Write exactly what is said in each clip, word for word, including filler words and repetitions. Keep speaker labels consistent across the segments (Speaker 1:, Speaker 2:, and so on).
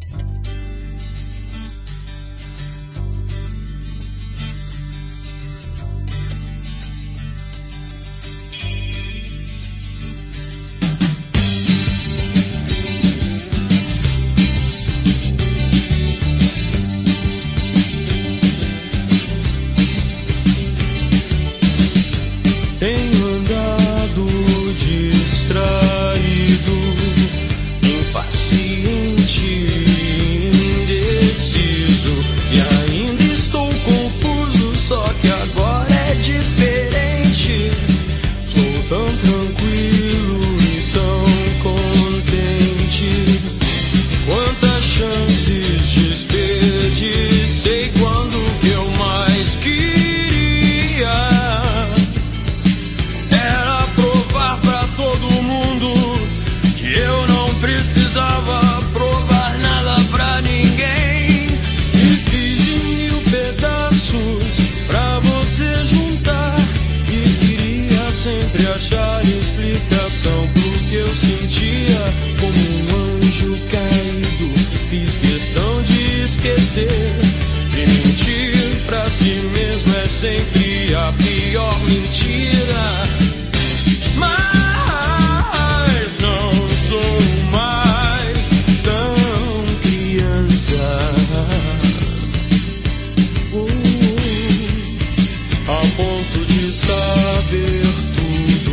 Speaker 1: Tenho andado distraído, impaciente, indeciso, e ainda estou confuso, só que agora é diferente. Sou tão tranquilo e tão contente. Quantas chances desperdicei quando que eu mais queria precisava provar nada pra ninguém. E fiz de mil pedaços pra você juntar, e queria sempre achar explicação pro que eu sentia. Como um anjo caído, fiz questão de esquecer. E mentir pra si mesmo é sempre a pior mentira. Mas não sou mais tão criança, uh, a ponto de saber tudo.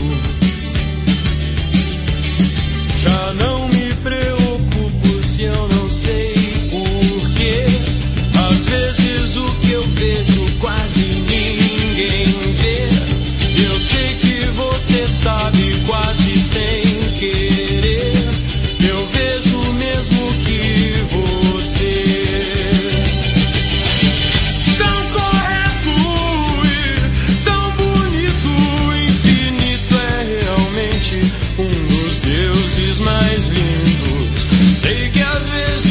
Speaker 1: Já não me preocupo se eu não sei porquê. Às vezes o que eu vejo quase ninguém vê. Eu sei que você sabe quase sem querer. Eu vejo mesmo que você, tão correto e tão bonito, infinito, é realmente um dos deuses mais lindos. Sei que às vezes